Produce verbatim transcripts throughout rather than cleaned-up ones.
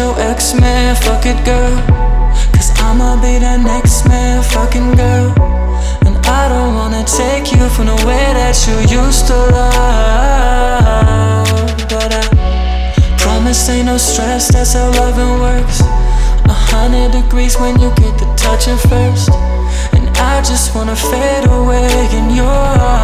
your ex man, fuck it girl. Cause I'ma be that next man, fucking girl. And I don't wanna take you from the way that you used to love. But I promise ain't no stress, that's how loving works. A hundred degrees when you get the touching first. And I just wanna fade away in your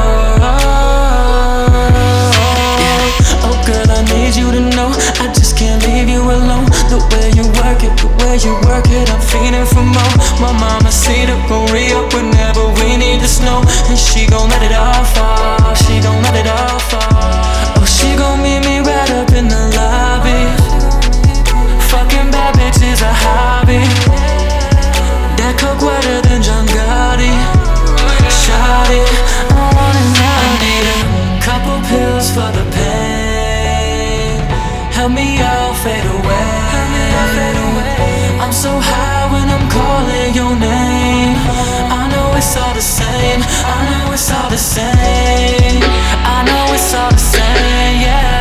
arms. Oh girl, I need you to know I just can't leave you alone. The way you work it, the way you work it, I'm feeling for more. My mama see the gon' re-up whenever we need the snow. And she gon' let it all fall, she gon' let it all fall. Oh, she gon' meet me right up in the lobby. Fucking bad bitch is a hobby. That coke wetter than John Gotti. Shawty, I want it now. I need a couple pills for the pain. Help me out, fade away. I'm so high when I'm calling your name. I know it's all the same. I know it's all the same. I know it's all the same, yeah.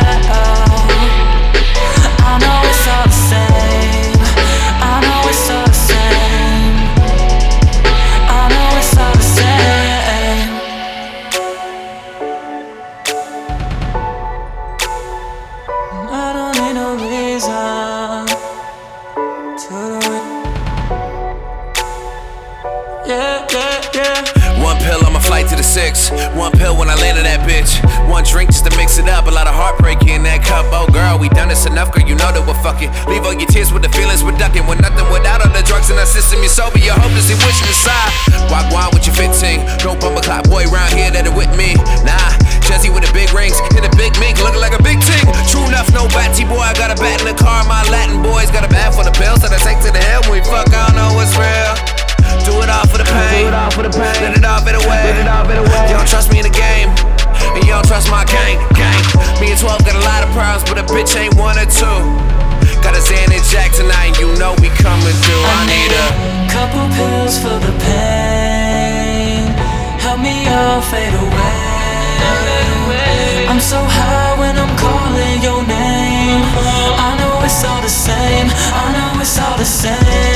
I know it's all the same. I know it's all the same. I know it's all the same. I don't need no reason to do it. Yeah, yeah, yeah. One pill on my flight to the six. One pill when I landed that bitch. One drink just to mix it up. A lot of heartbreak in that cup. Oh girl, we done this enough, girl. You know that we're fucking. Leave all your tears with the feelings we're ducking. With nothing without all the drugs in our system. You're sober, you're hopeless, you're wishing inside. Walk wine with your fitting. No bumper clock boy around here that are with me. Nah, Jesse with the big rings. Hit a big mink, looking like a big ting. True enough, no batty boy. I got a bat in the car. My Latin boys got a bag for the pills that I take to the hell when we fuck. I don't know what's real. Do it all for the pain. Let it all fade away. You don't trust me in the game, and you don't trust my gang. Gang. Me and twelve got a lot of problems, but a bitch ain't one or two. Got a Xan and Jack tonight, and you know we coming through. I need a couple pills for the pain. Help me out, fade away. I'm so high when I'm calling your name. I know it's all the same. I know it's all the same.